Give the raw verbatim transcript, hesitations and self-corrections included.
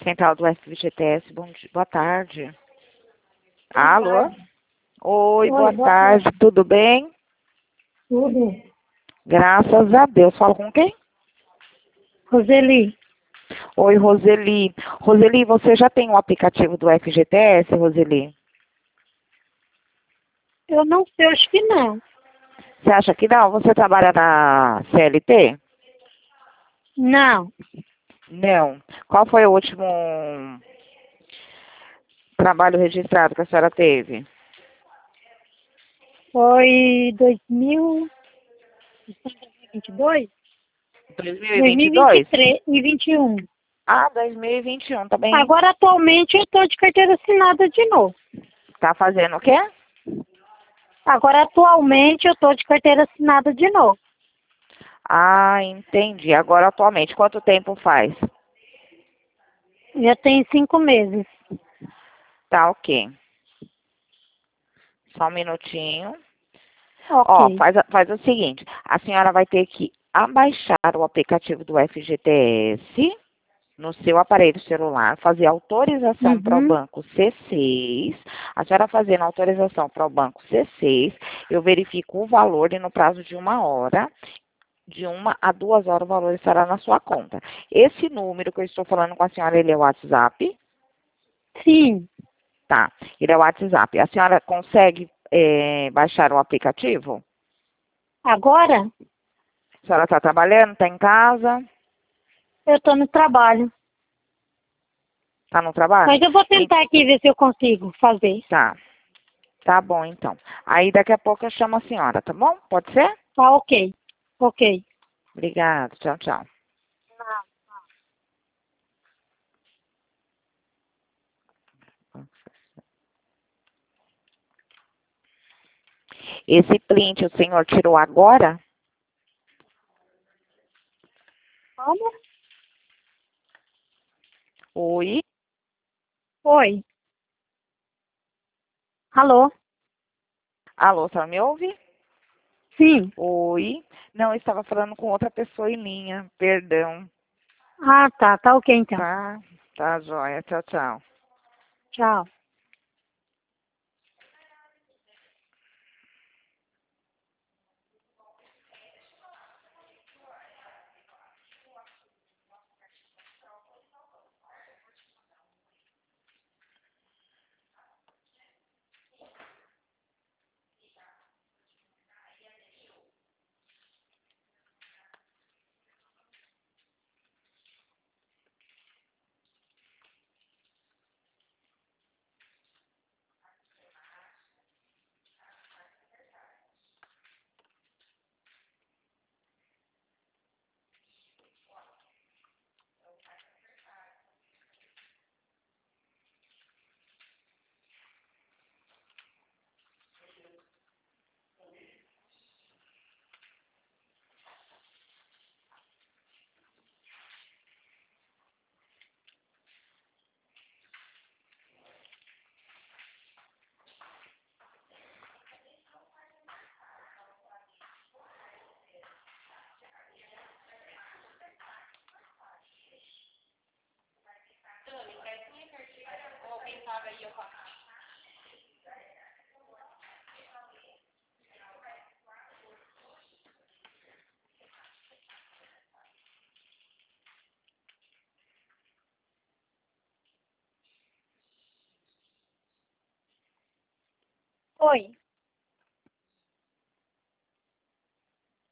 Central do F G T S, bom dia, boa tarde. Boa Alô? tarde. Oi, Oi, boa boa tarde, tarde. tudo bem? Tudo. Graças a Deus. Fala com quem? Roseli, Oi, Roseli. Roseli, você já tem o aplicativo do F G T S, Roseli? eu não sei, acho que não. Você acha que não? Você trabalha na C L T? Não, Não. Qual foi o último trabalho registrado que a senhora teve? foi dois mil e vinte e dois? dois mil e vinte e dois? dois mil e vinte e três e vinte e um. Ah, dois mil e vinte e um também. Agora, atualmente, eu estou de carteira assinada de novo. Tá fazendo o quê? Agora, atualmente, eu estou de carteira assinada de novo. Ah, entendi. Agora, atualmente, quanto tempo faz? Já tem cinco meses. Tá, ok. Só um minutinho. Ó, Ok. faz, a- faz o seguinte, a senhora vai ter que abaixar o aplicativo do F G T S no seu aparelho celular, fazer autorização para o Uhum. banco C seis. A senhora fazendo autorização para o banco C seis, eu verifico o valor e no prazo de uma hora, de uma a duas horas, o valor estará na sua conta. Esse número que eu estou falando com a senhora, ele é o WhatsApp? Sim. Tá, ele é o WhatsApp. A senhora consegue eh, baixar o aplicativo? Agora, A senhora está trabalhando? Está em casa? eu estou no trabalho. Está no trabalho? Mas eu vou E- tentar aqui ver se eu consigo fazer. Tá, tá bom então. Aí daqui a pouco eu chamo a senhora, tá bom? Pode ser? Tá ok. Ok. Obrigada, tchau, tchau. Esse print o senhor tirou agora? Como? Oi? Oi. Alô? Alô, a senhora me ouve? Sim. Oi? Não, eu estava falando com outra pessoa em linha, perdão. Ah, tá. Tá ok, então. Tá? Tá, joia. Tchau, tchau. Tchau. Oi.